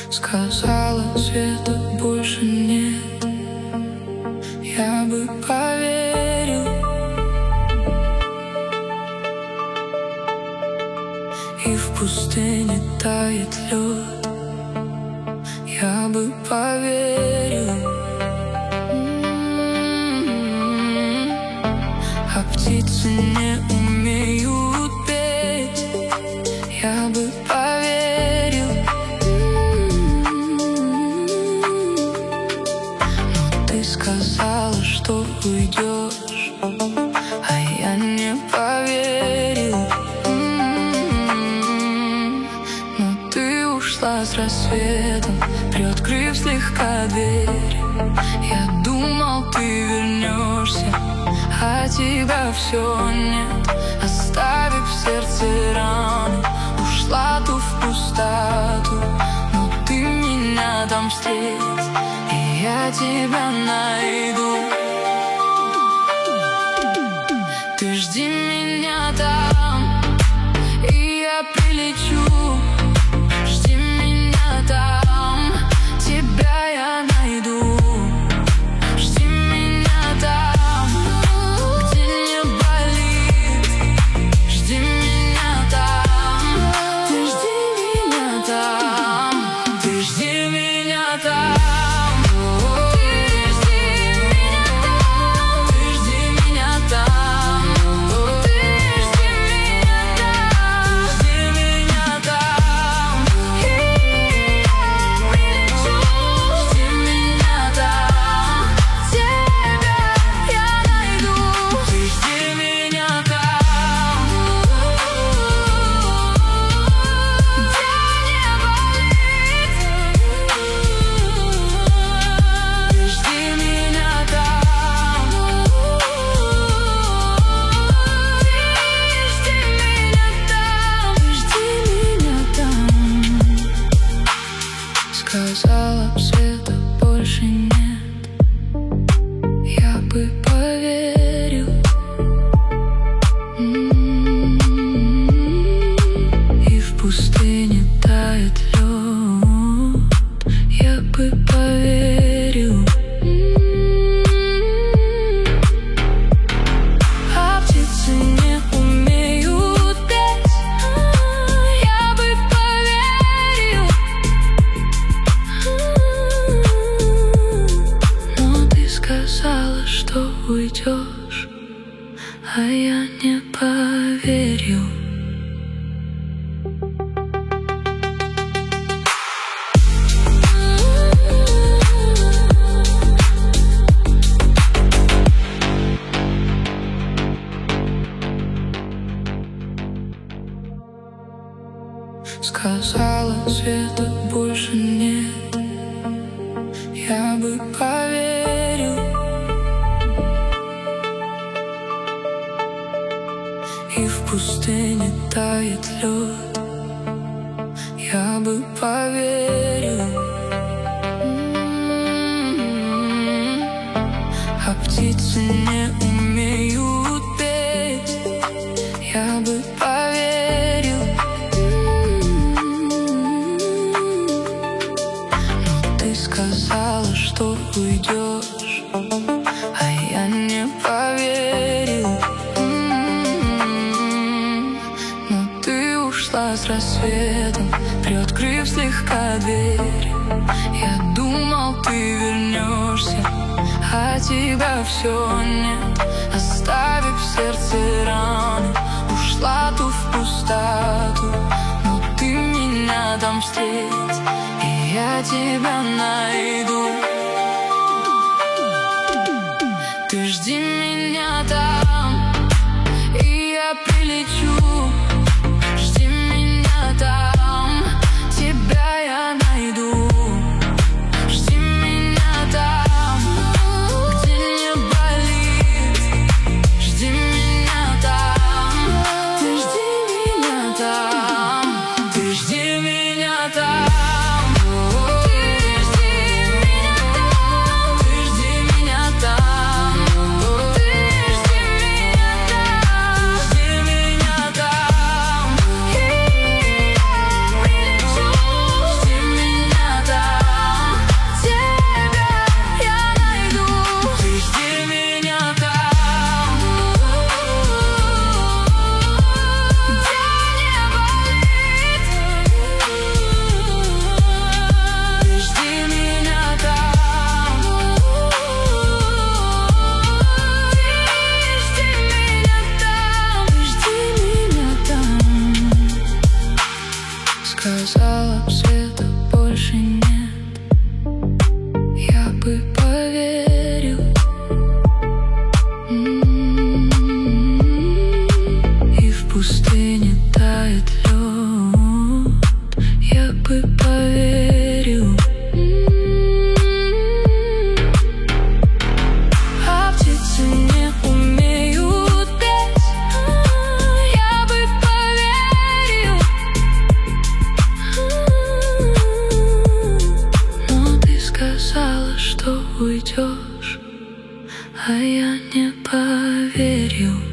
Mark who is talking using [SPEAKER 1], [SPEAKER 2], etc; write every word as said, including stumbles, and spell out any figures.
[SPEAKER 1] Сказала, света больше нет, я бы поверил. И в пустыне тает лед, я бы поверил. М-м-м. А птицы не умеют петь, я бы поверил. Ты сказала, что уйдешь, а я не поверил. М-м-м. Но ты ушла с рассветом, приоткрыв слегка дверь. Я думал, ты вернешься, а тебя все нет. Оставив в сердце раны, ушла ту в пустоту. Но ты меня там встретишь, и я тебя найду. Ты жди меня там, и я прилечу. Жди меня там, тебя я найду. Жди меня там, где не болит. Жди меня там, ты жди меня там, ты жди меня там. Сказала, света больше нет, я бы поверил. М-м-м. И в пустыне тает лед, я бы поверил. М-м-м. А птицы не умеют петь, я бы поверил. Сказала, что уйдешь, а я не поверил. Сказала, света больше нет, я бы поверил. И в пустыне тает лед, я бы поверил. М-м-м. А птицы не умеют петь, я бы поверил. М-м-м. Но ты сказала, что уйдешь, а я не поверил. С рассветом, приоткрыв слегка дверь. Я думал, ты вернешься, а тебя все нет. Оставив в сердце раны, ушла ту в пустоту. Но ты меня там встретишь, и я тебя найду. Ты жди меня там, и я прилечу. Там тебя я найду. Жди меня там, где не болит. Жди меня там, ты жди меня там, ты жди меня там. Жди меня там. сказала, света больше нет, я бы поверил. И в пустыне тает лед, я бы поверил. А птицы не умеют петь, я бы поверил. Но ты сказала, что уйдешь, а я не поверил.